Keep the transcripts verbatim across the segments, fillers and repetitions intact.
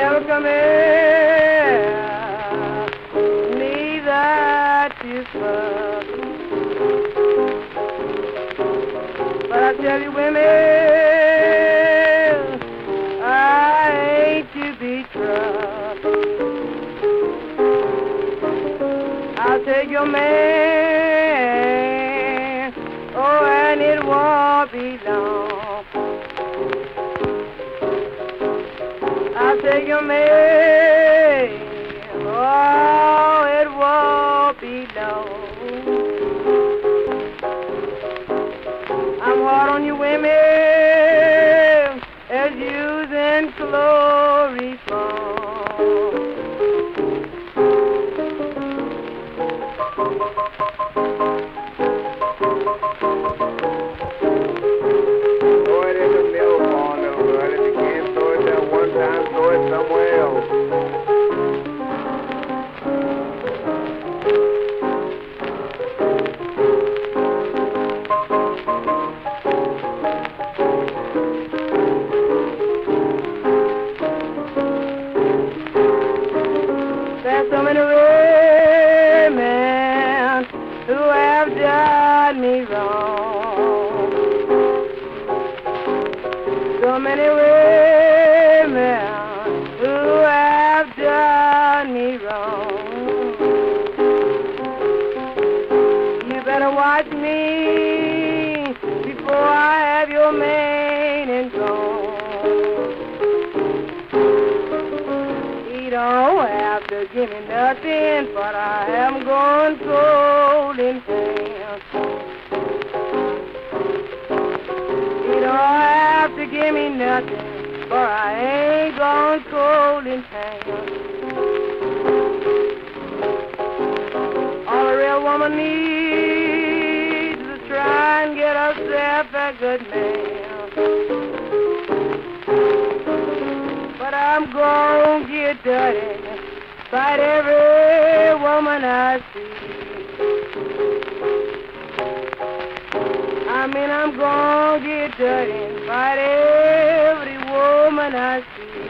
never come here, neither to fuck. But I tell you women, I ain't to be trusted. I'll take your man, oh, and it won't be long. I'll take your man, oh, it won't be long. I'm hard on you women as using chloroform. Throw it in the mill pond, little girl. If you can't throw it there one time, throw it somewhere else. There's so many women who have done me wrong. So many women who have done me wrong. You better watch me before I have your mane and gone. You don't have to give me nothing, but I am going cold in hands. You don't have to give me nothing, but I ain't going cold in hands. All a real woman needs is to try and get herself a good man. But I'm gonna get dirty, fight every woman I see. I mean, I'm gonna get dirty and fight every woman I see.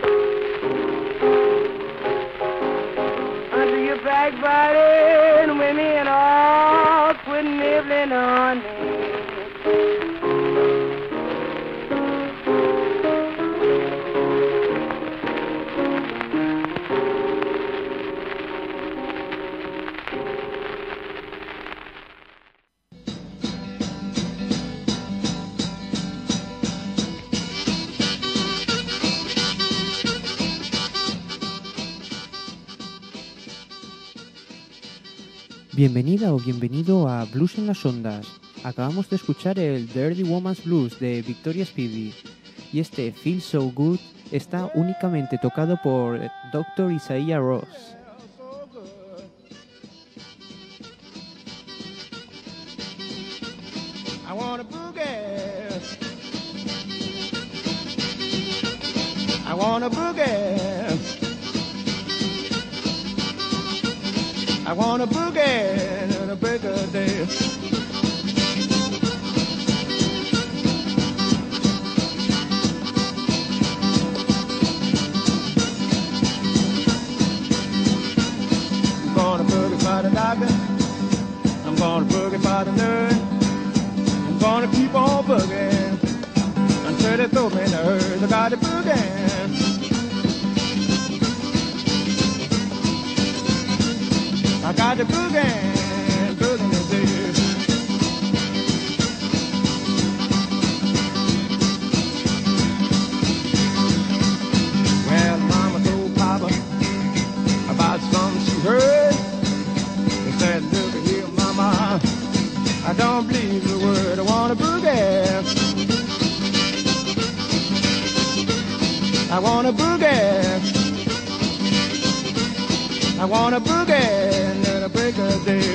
Until you backbiting with me and all quit nibbling on me. Bienvenida o bienvenido a Blues en las Ondas. Acabamos de escuchar el Dirty Woman's Blues de Victoria Speedy y este Feel So Good está únicamente tocado por doctor Isaiah Ross. I want a boogie. I want a boogie. I want a boogie and a break of day. I'm gonna boogie by the doctor. I'm gonna boogie by the nurse. I'm gonna keep on boogieing until they throw me in the earth. I got the boogie. I got the boogie, boogie is there. Well, Mama told Papa about something she heard. He said, look here, Mama, I don't believe the word. I want a boogie. I want a boogie. I want a boogie and then a break of day.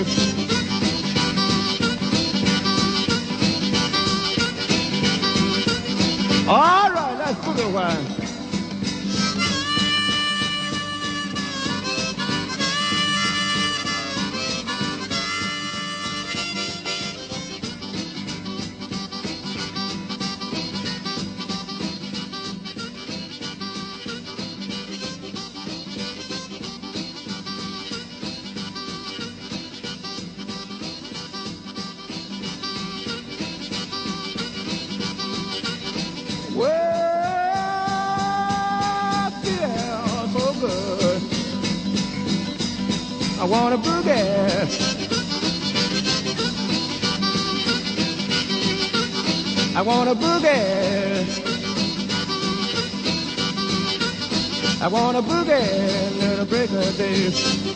All right, let's boogie one. I wanna boogie. I wanna boogie. I wanna boogie, little break of day.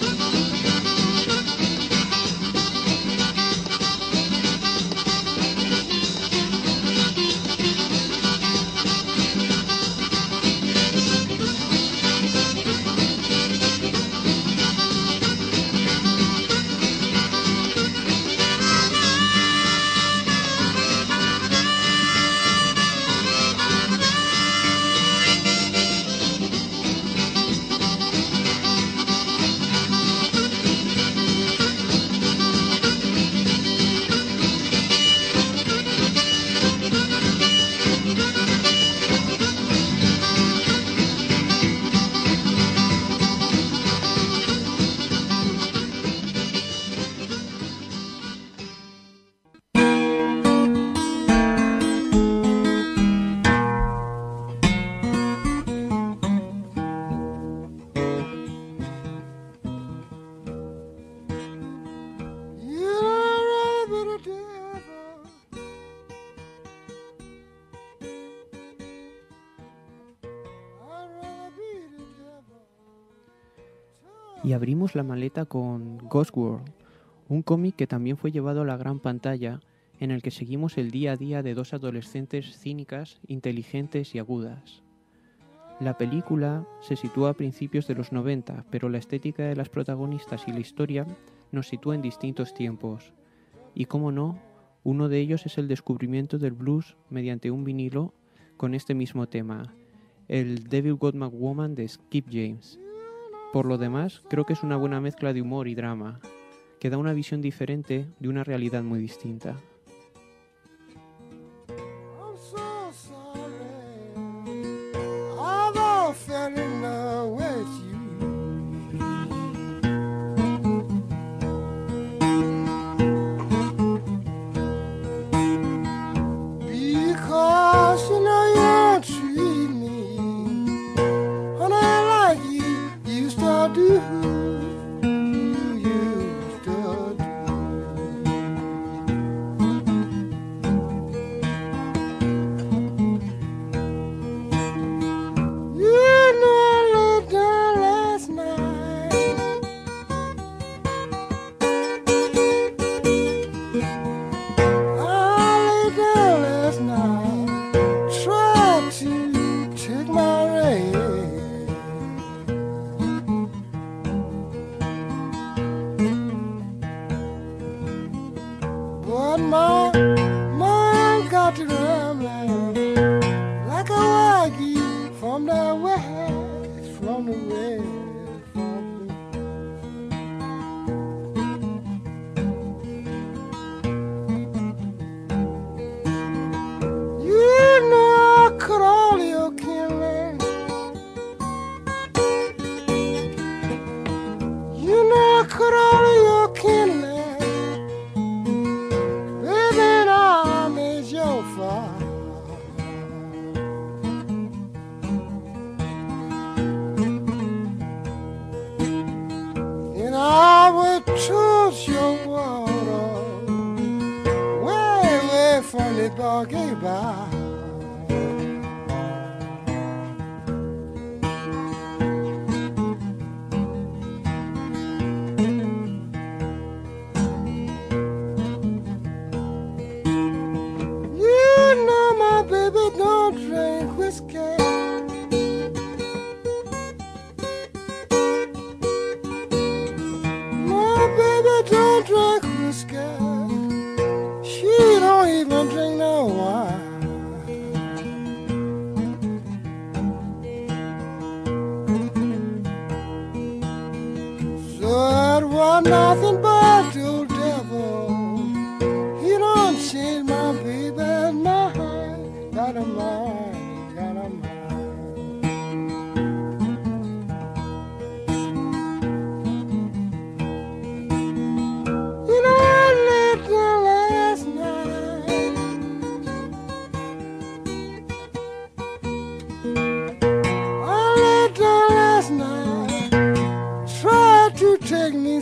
Y abrimos la maleta con Ghost World, un cómic que también fue llevado a la gran pantalla, en el que seguimos el día a día de dos adolescentes cínicas, inteligentes y agudas. La película se sitúa a principios de los noventa, pero la estética de las protagonistas y la historia nos sitúa en distintos tiempos. Y cómo no, uno de ellos es el descubrimiento del blues mediante un vinilo con este mismo tema, el Devil Got My Woman de Skip James. Por lo demás, creo que es una buena mezcla de humor y drama, que da una visión diferente de una realidad muy distinta.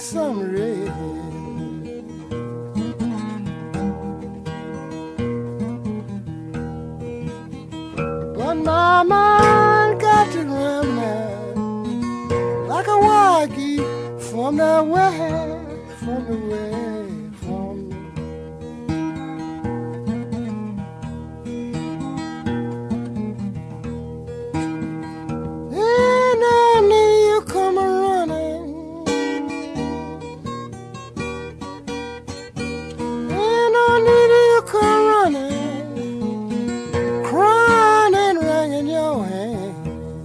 some red. But my mind got to run now, like a wild geese from the way, from the way, from the ain't no need you come running, ain't no need you come running, crying and wringing your hand.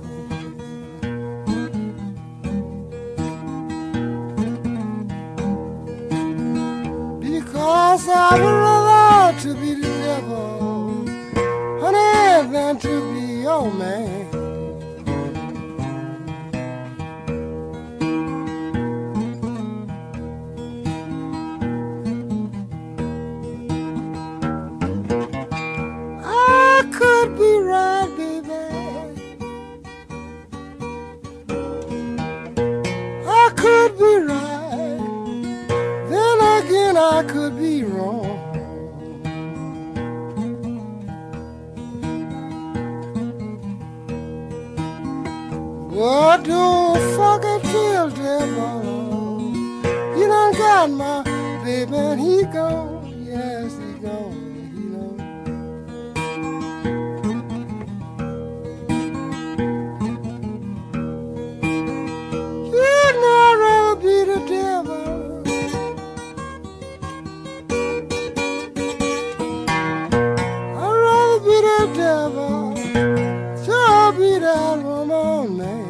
Because I would rather to be the devil, honey, than to be your man. I could be right, baby. I could be right. Then again, I could be wrong. But don't forget till devil, you done got my baby and he gone, yes he gone, you know. You'd not rather be the devil, I'd rather be the devil, sure be that woman, man.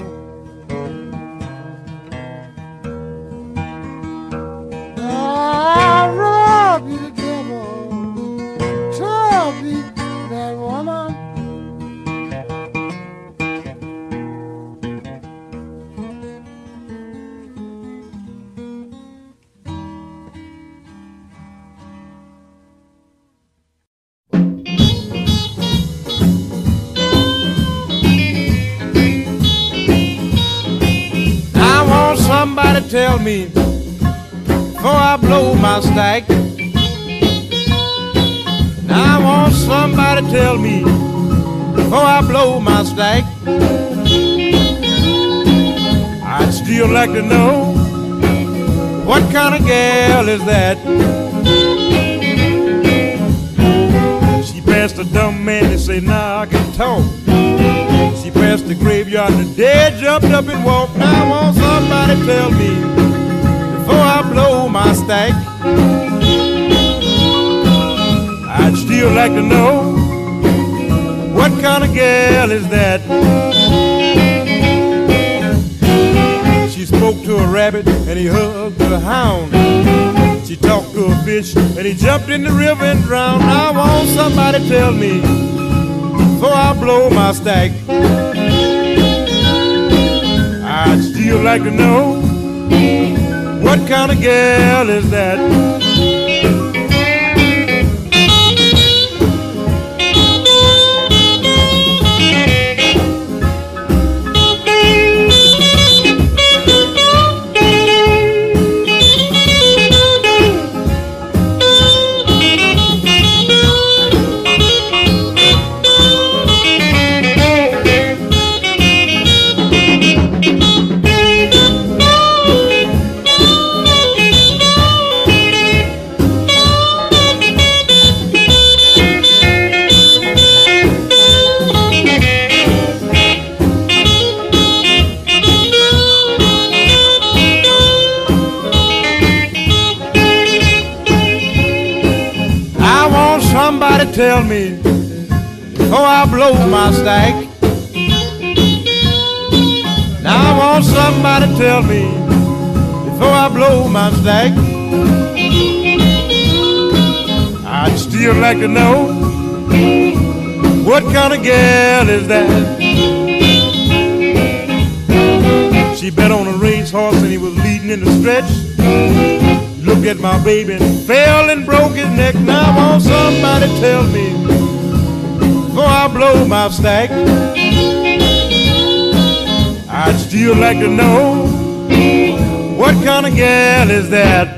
I'd rather be the devil, sure be that woman. I want somebody to tell me before I blow my stack. Now I want somebody to tell me before I blow my stack. I'd still like to know what kind of gal is that. She passed a dumb man to say, nah, I can talk. She passed the graveyard and the dead jumped up and walked. Now I want somebody to tell me before I blow my stack. I'd still like to know what kind of gal is that. She spoke to a rabbit and he hugged a hound. She talked to a fish and he jumped in the river and drowned. Now I want somebody to tell me before I blow my stack. I'd still like to know what kind of gal is that. Somebody tell me before I blow my stack. Now I want somebody to tell me before I blow my stack. I'd still like to know what kind of gal is that. She bet on a racehorse and he was leading in the stretch. Looked at my baby and fell and broke his neck. Now I want somebody to tell me before I blow my stack. I'd still like to know What kind of gal is that?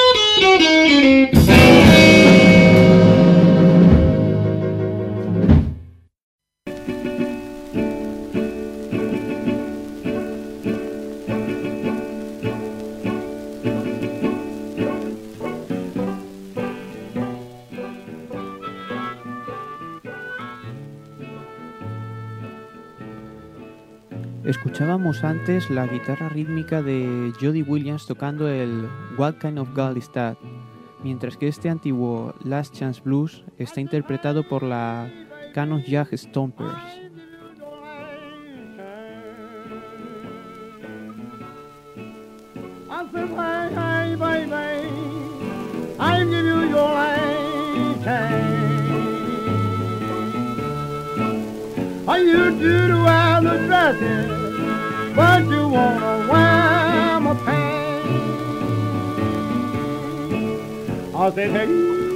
Escuchábamos antes la guitarra rítmica de Jody Williams tocando el What Kind of Girl Is That, mientras que este antiguo Last Chance Blues está interpretado por la Canon Jack Stompers. I said, hey, hey, baby, I give you your last chance. All you do to wear the dresses, but you wanna wear my pants. I said, hey,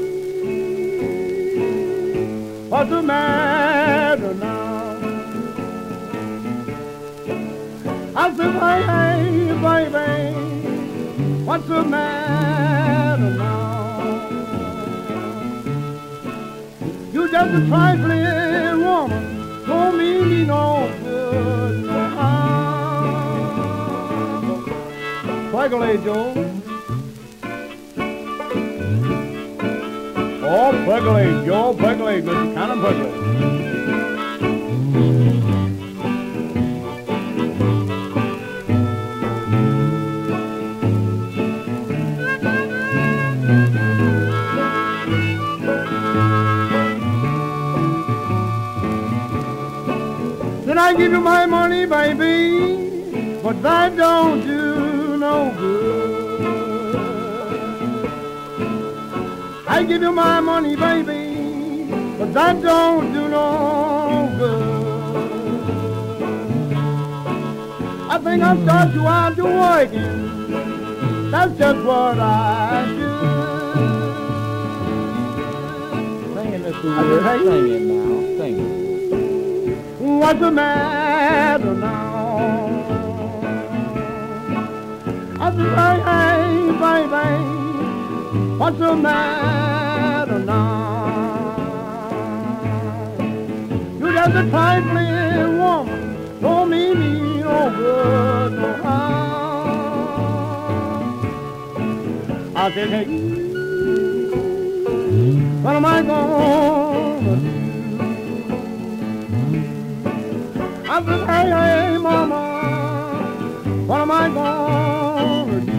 what's the matter now? I said, hey, hey, baby, what's the matter now? You just a trifling woman, don't mean me no good, no harm. Percolate, Joe. Oh, percolate, Joe, percolate, Mister Cannon, percolate. Then I give you my money, baby, but that don't do no good. I give you my money, baby, but that don't do no good. I think I'll start you out to working. That's just what I do. Sing it, Mister Wood. Sing it now. Sing it. What's the matter now? I said, hey, hey, baby, what's the matter now? You just a trifling woman, don't mean me no good, no harm. I said, hey, what am I gonna do? I said, hey, hey, mama, what am I gonna do?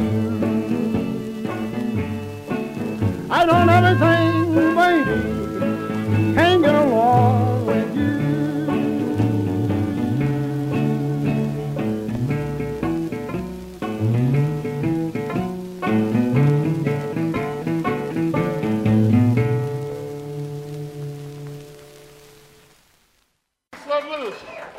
I don't have anything, baby, can't get along with you. Let loose.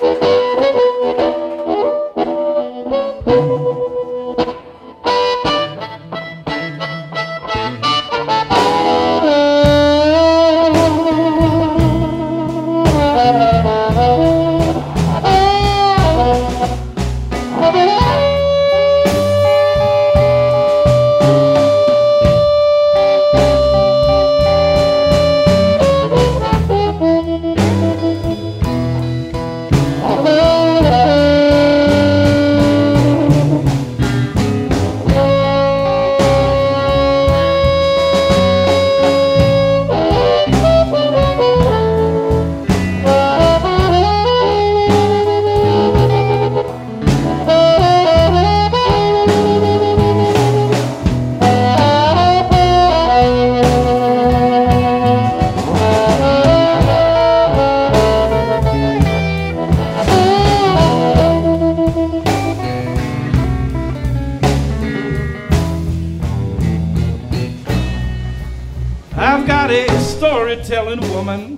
I've got a storytelling woman.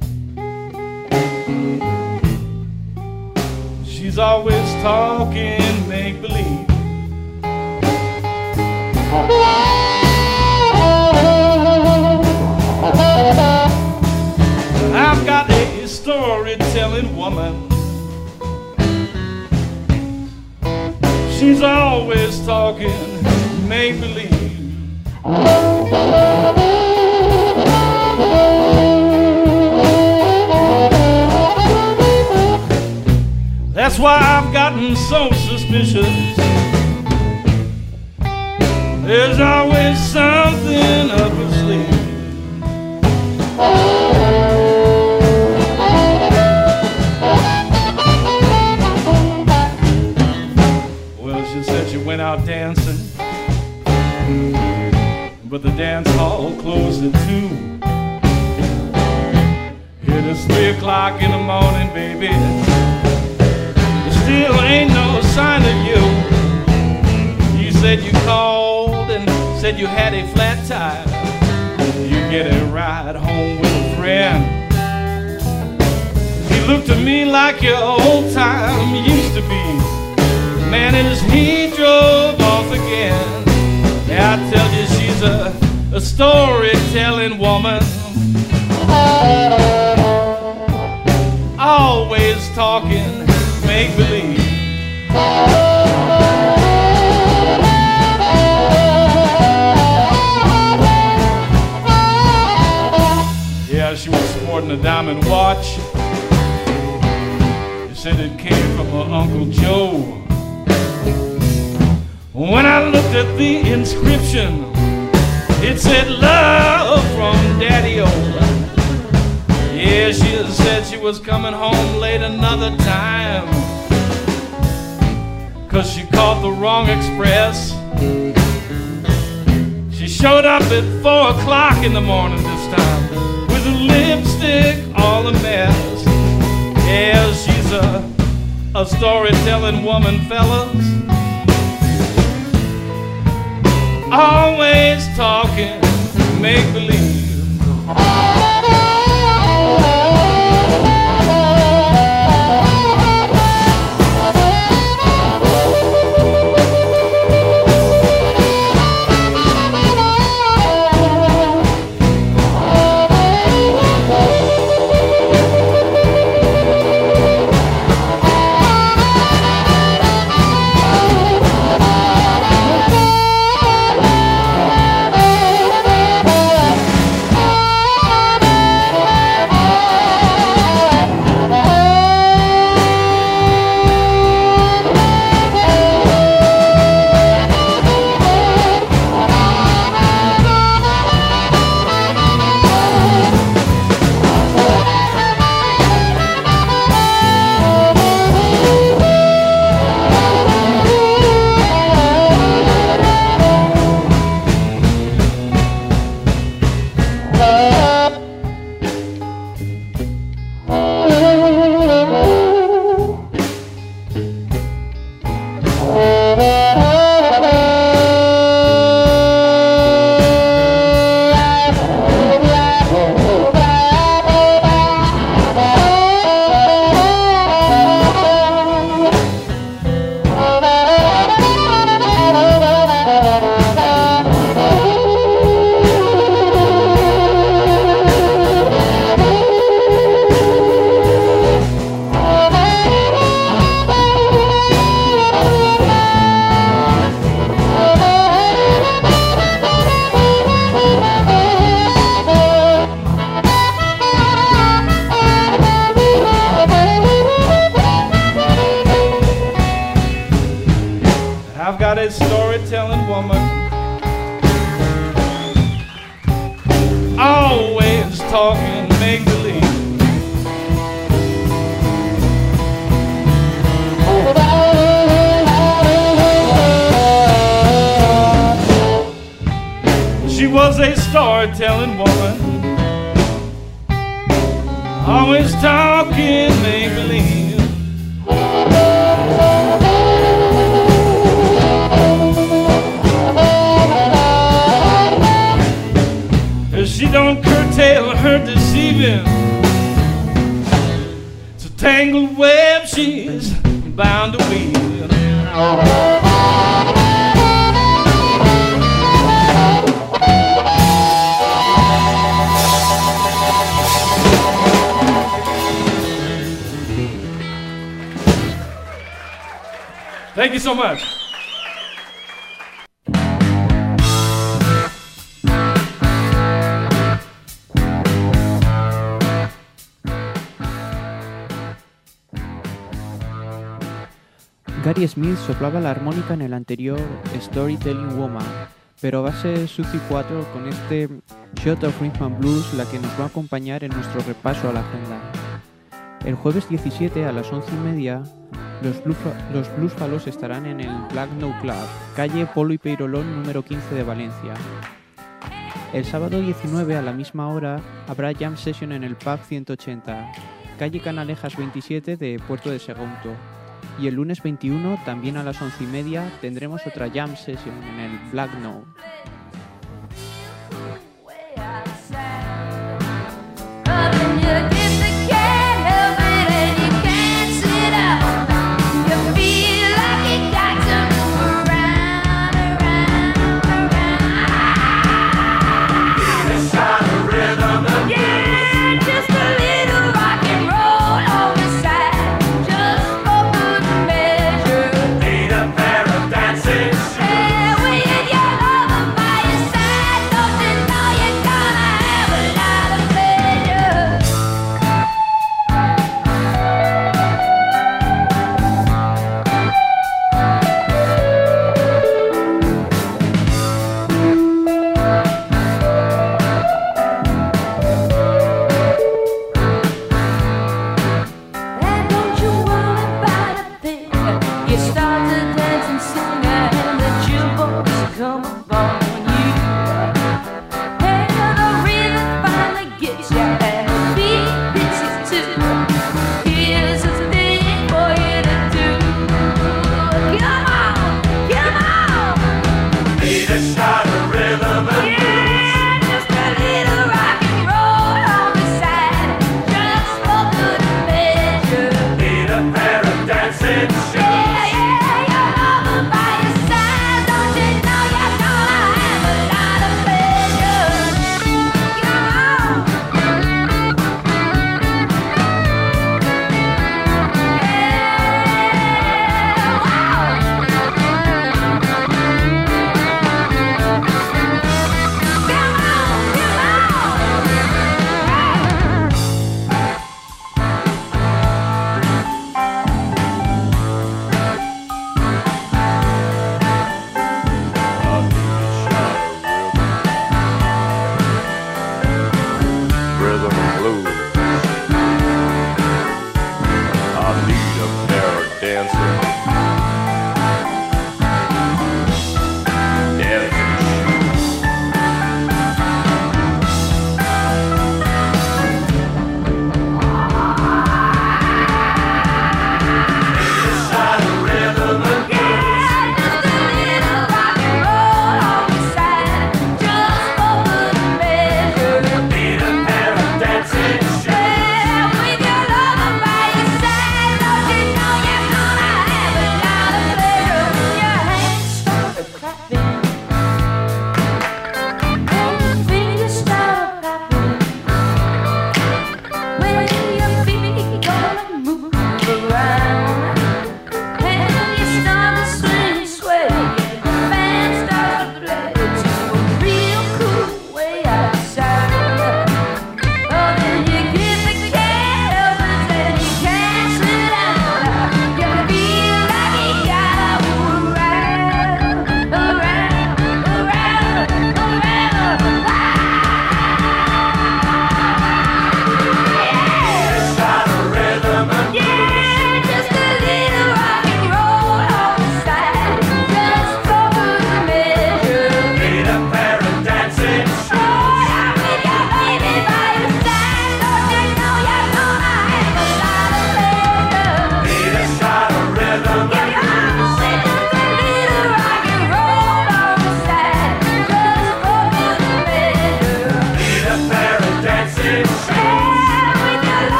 She's always talking make-believe. I've got a storytelling woman. She's always talking make-believe. That's why I've gotten so suspicious. There's always something up her sleeve. Well, she said she went out dancing, but the dance hall closed at two. It is three o'clock in the morning, baby. Still ain't no sign of you. You said you called and said you had a flat tire. You get a ride home with a friend. He looked at me like your old time used to be. Man, and as he drove off again, yeah, I tell you she's a, a storytelling woman. Always talking make-believe. Yeah, she was sporting a diamond watch. She said it came from her Uncle Joe. When I looked at the inscription, it said love from Daddy-O. Yeah, she said she was coming home late another time, 'cause she caught the wrong express. She showed up at four o'clock in the morning this time, with her lipstick all a mess. Yeah, she's a, a storytelling woman, fellas. Always talking make-believe. I've got a storytelling woman, always talking make-believe. She was a storytelling woman, always talking make-believe. She don't curtail her deceiving. It's a tangled web she's bound to weave. Thank you so much. Gary Smith soplaba la armónica en el anterior Storytelling Woman, pero va a ser Suzy cuatro con este Shot of Rhythm and Blues la que nos va a acompañar en nuestro repaso a la agenda. El jueves diecisiete a las once y media, los, Blue, los Bluesfalos estarán en el Black No Club, calle Polo y Peirolón número quince de Valencia. El sábado diecinueve a la misma hora habrá Jam Session en el Pub ciento ochenta, calle Canalejas veintisiete de Puerto de Segunto. Y el lunes veintiuno, también a las once y media, tendremos otra Jam Session en el Black No. Yeah, yeah, you're loving by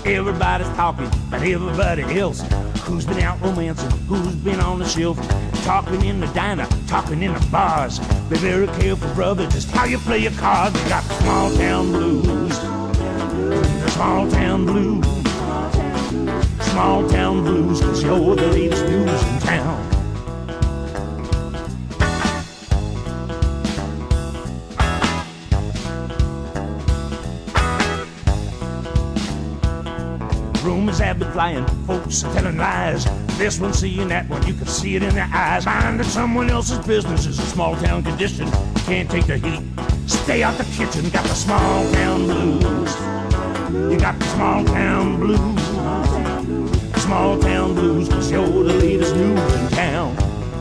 Everybody's talking about everybody else. Who's been out romancing, who's been on the shelf. Talking in the diner, talking in the bars. Be very careful, brother, just how you play your cards. They got the small town blues. The small town blues. Small town blues, cause you're the latest news in town. Rumors have been flying, folks are telling lies. This one seeing that one, you can see it in their eyes. Minding someone else's business is a small town condition. Can't take the heat, stay out the kitchen. Got the small town blues. You got the small town blues. Small town blues, cause you're the latest news in town.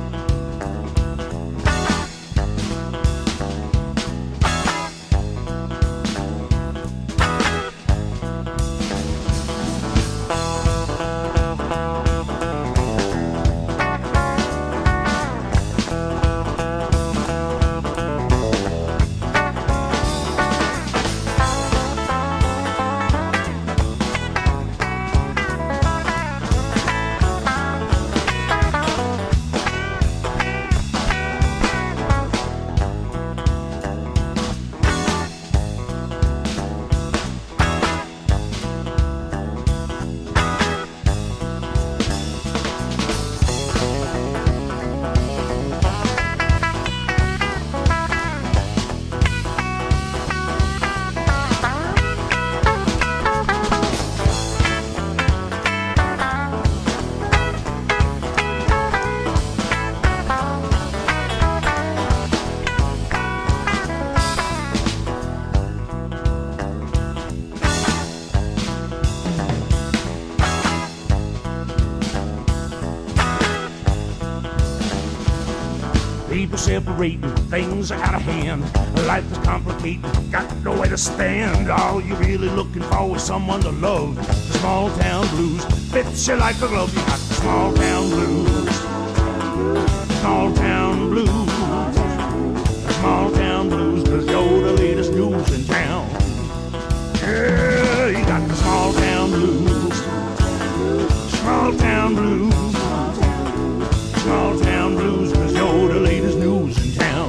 People separating, things are out of hand. Life is complicated, got nowhere to stand. All you're really looking for is someone to love. The small town blues fits you like a glove. You got the small town blues. Small town blues. Small town blues, cause you're the latest news in town. Yeah, you got the small town blues. Small town blues. Small town blues, cause you're the latest news in town.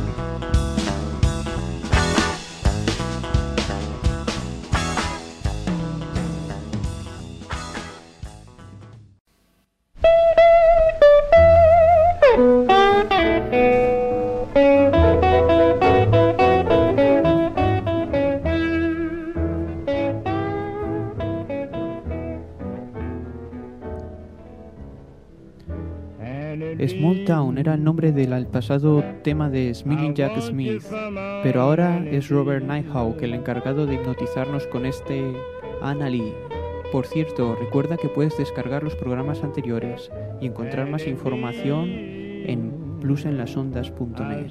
Small Town era el nombre del pasado tema de Smiling Jack Smith, pero ahora es Robert Nighthawk el encargado de hipnotizarnos con este Anna Lee. Por cierto, recuerda que puedes descargar los programas anteriores y encontrar más información en blues en las ondas punto net.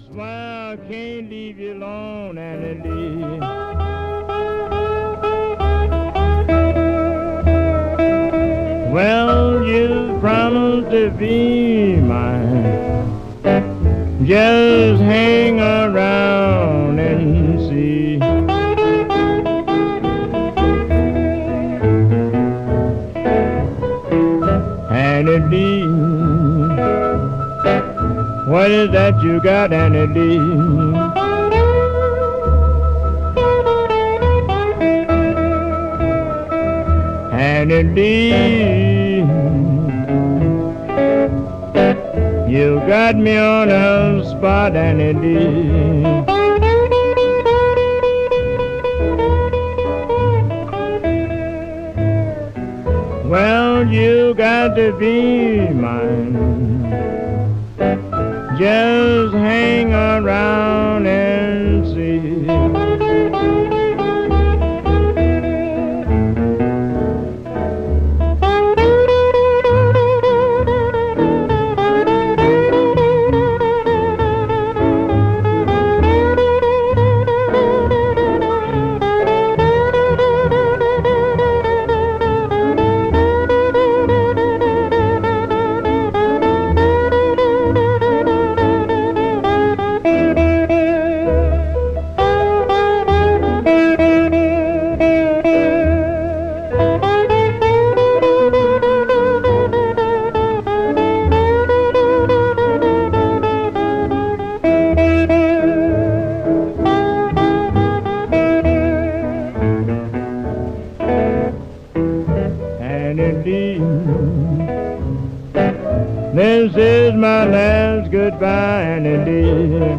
Well, you promised to be mine. Just hang around and see. Annie Lee, what is that you got, Annie Lee? Annie Lee, you got me on a spot, Annie Lee. Well, you got to be mine. Just hang around and see. and indeed. This is my last goodbye and indeed.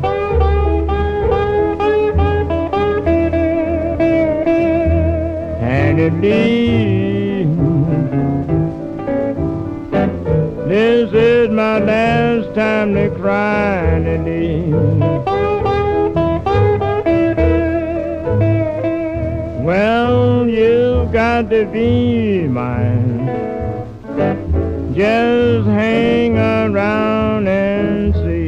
And indeed, this is my last time to cry and indeed. Well, you've got to be mine. Just hang around and see.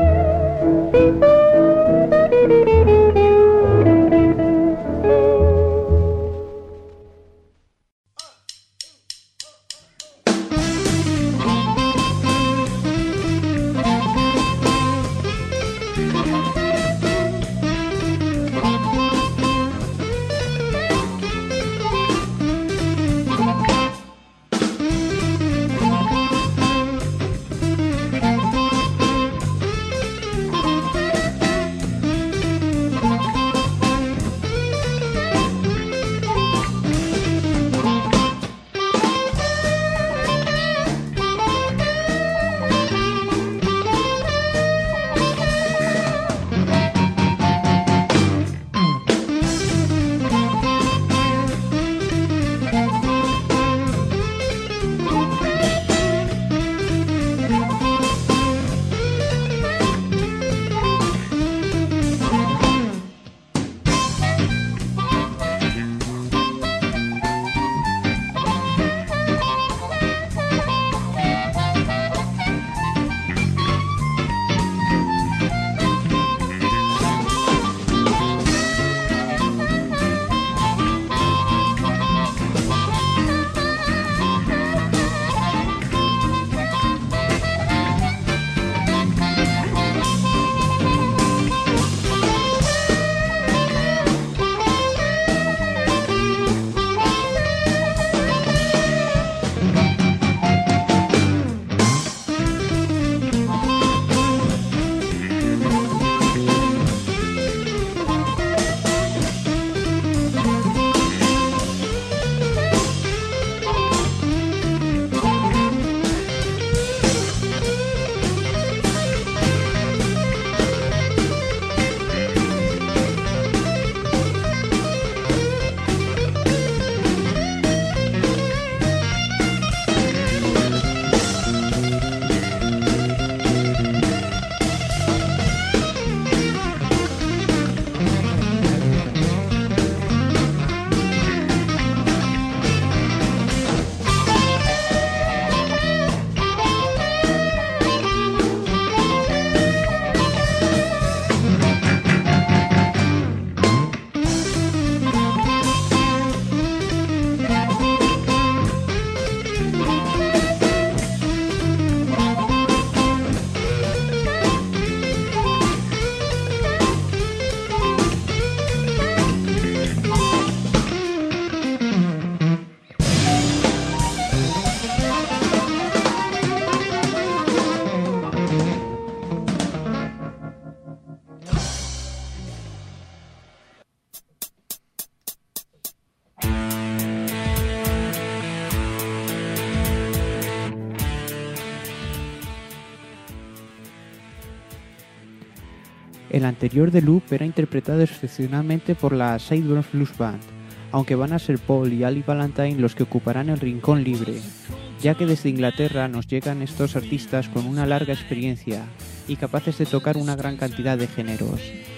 El anterior de Loop era interpretado excepcionalmente por la Sideburns Blues Band, aunque van a ser Paul y Ali Valentine los que ocuparán el rincón libre, ya que desde Inglaterra nos llegan estos artistas con una larga experiencia y capaces de tocar una gran cantidad de géneros.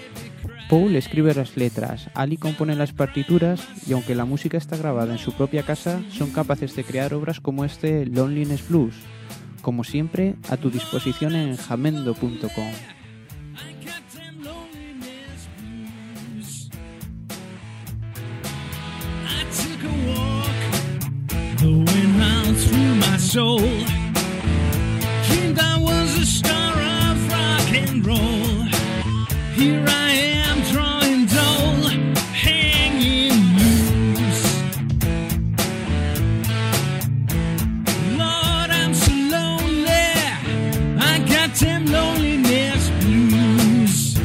Paul escribe las letras, Ali compone las partituras y aunque la música está grabada en su propia casa, son capaces de crear obras como este Loneliness Blues, como siempre a tu disposición en jamendo punto com. The wind round through my soul. Dreamed I was a star of rock and roll. Here I am drawing dull, hanging loose. Lord, I'm so lonely. I got them loneliness blues.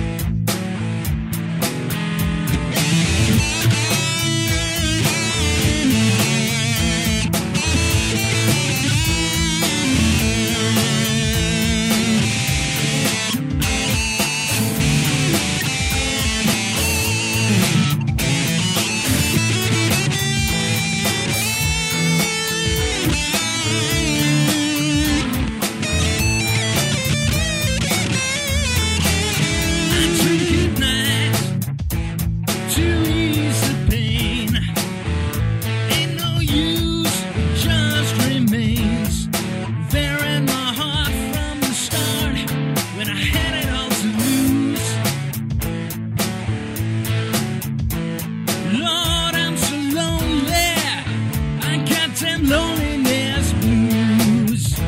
loneliness blues.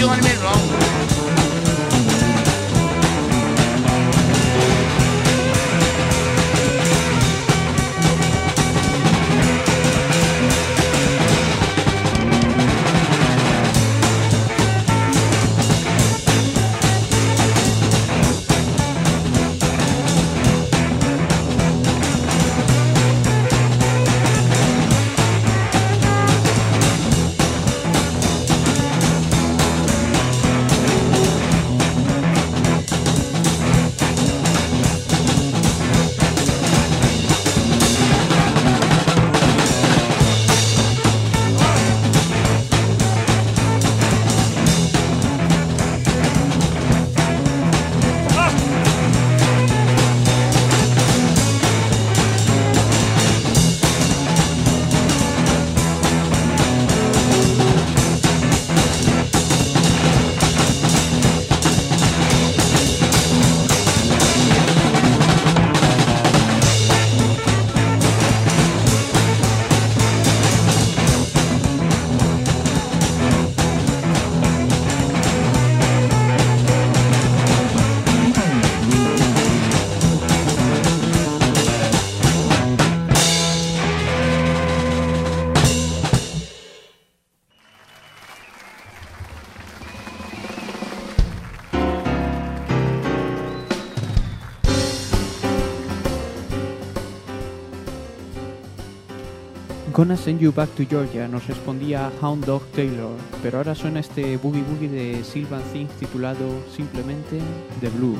doing me wrong. Gonna Send You Back to Georgia nos respondía Hound Dog Taylor, pero ahora suena este boogie boogie de Sylvan Thing titulado simplemente The Blues.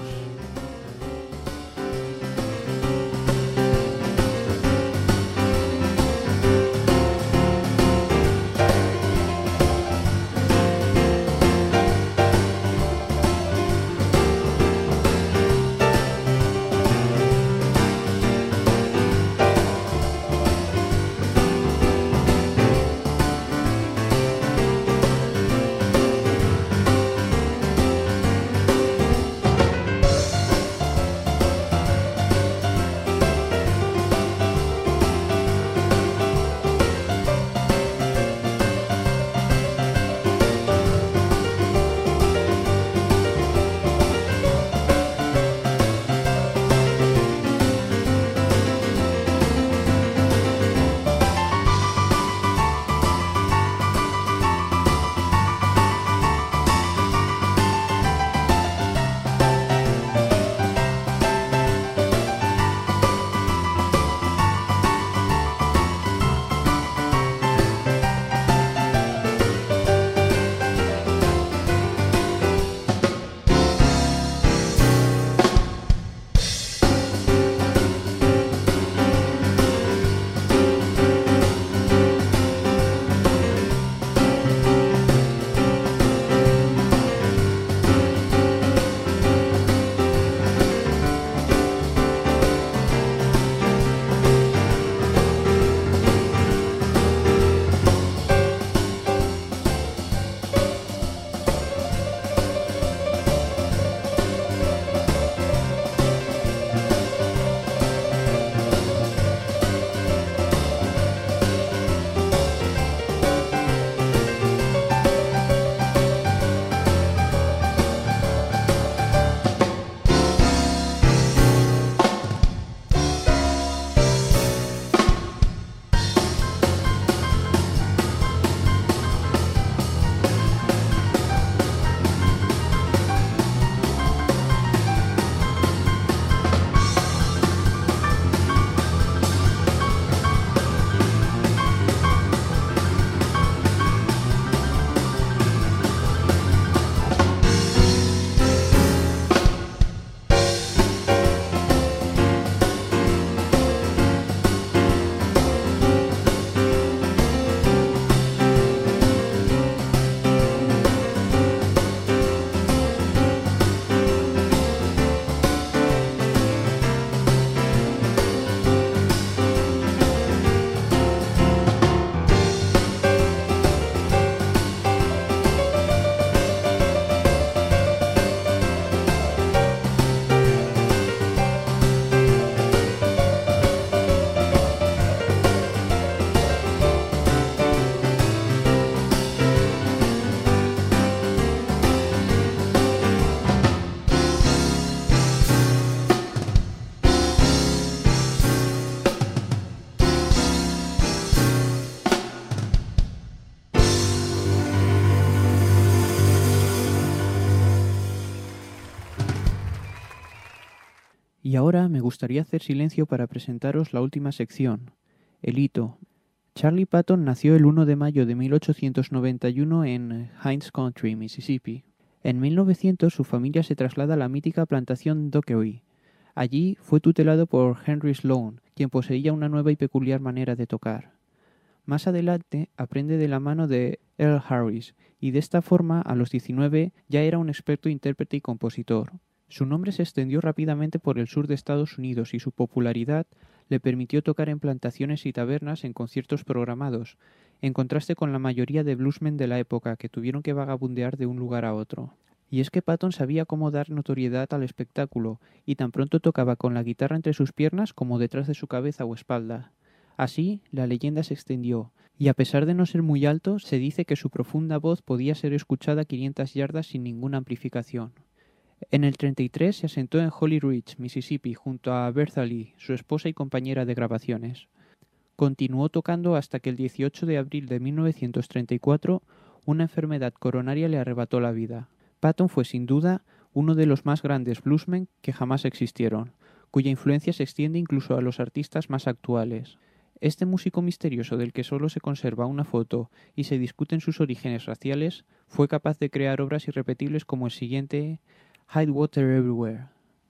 Y ahora me gustaría hacer silencio para presentaros la última sección, el hito. Charlie Patton nació el uno de mayo de mil ochocientos noventa y uno en Hinds Country, Mississippi. En mil novecientos su familia se traslada a la mítica plantación Dockery. Allí fue tutelado por Henry Sloan, quien poseía una nueva y peculiar manera de tocar. Más adelante aprende de la mano de Earl Harris y de esta forma a los diecinueve ya era un experto intérprete y compositor. Su nombre se extendió rápidamente por el sur de Estados Unidos y su popularidad le permitió tocar en plantaciones y tabernas en conciertos programados, en contraste con la mayoría de bluesmen de la época que tuvieron que vagabundear de un lugar a otro. Y es que Patton sabía cómo dar notoriedad al espectáculo y tan pronto tocaba con la guitarra entre sus piernas como detrás de su cabeza o espalda. Así, la leyenda se extendió, y a pesar de no ser muy alto, se dice que su profunda voz podía ser escuchada a quinientas yardas sin ninguna amplificación. En el treinta y tres se asentó en Holly Ridge, Mississippi, junto a Bertha Lee, su esposa y compañera de grabaciones. Continuó tocando hasta que el dieciocho de abril de mil novecientos treinta y cuatro una enfermedad coronaria le arrebató la vida. Patton fue sin duda uno de los más grandes bluesmen que jamás existieron, cuya influencia se extiende incluso a los artistas más actuales. Este músico misterioso del que solo se conserva una foto y se discuten sus orígenes raciales, fue capaz de crear obras irrepetibles como el siguiente High Water Everywhere.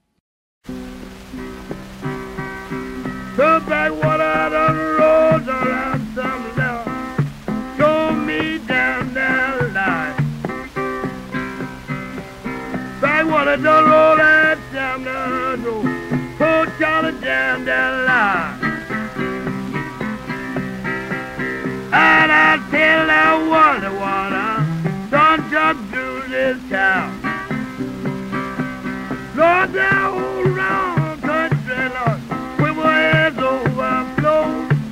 The backwater done rolls around some love. Show me down that line. Backwater done roll that down the road. Poor Charlie down that line. And I tell that water, water, don't jump through this town. Lord, that old round country, Lord, where my heads overflow.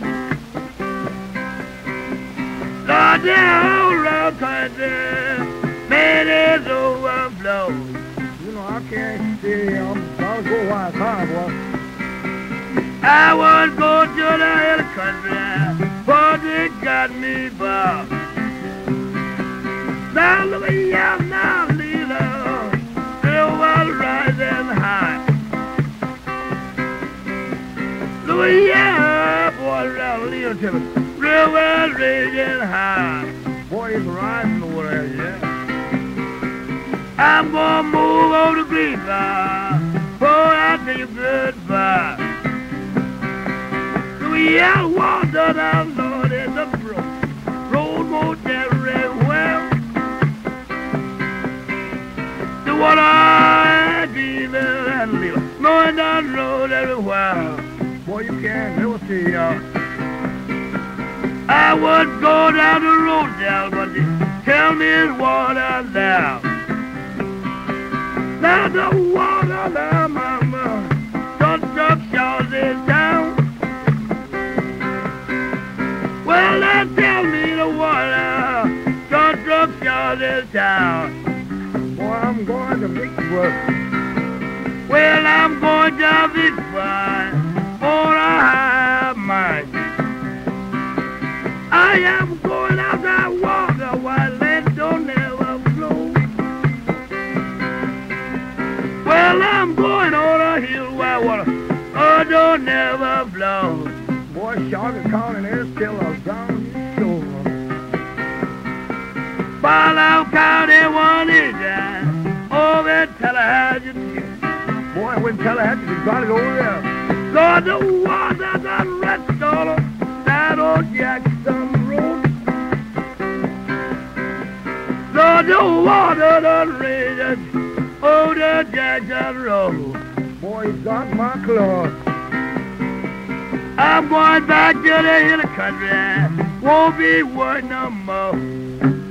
Lord, that old round country, man, it's overflow. You know, I can't see, I'm I'll go while it's hard, boy. I was going to the hill country, but it got me by. Now, Louisiana, now, Lila. Rising high. Louisiana, boy, around Leo Timmons, real well raging high. Boy, it's rising over there, yeah. I'm gonna move over to Greenville, boy, I'll tell you goodbye. Louisiana, water down, Lord, is a brook, road moat everywhere. The water deep and little, going down the road everywhere. Boy, you can't never see, y'all. I would go down the road down, but they tell me it's water down. Now the water down, mama, don't drop shores is down. Well, they tell me the water, don't drop shores is down. Boy, I'm going to Vicksburg. Well, I'm going to Vicksburg, for I have mine. I am going out that water while it don't ever flow. Well, I'm going on a hill where water oh, don't ever flow. Boy, Charlotte County, there's still a down shore. Barlow County, one is down over in Tallahatchie. Boy, when Tallahatchie, you got it over there. Lord, the water done rest all of that old Jackson Road. Lord, the water done raged over the Jackson Road. Boy, you got my clothes. I'm going back to the hill country, won't be worth no more.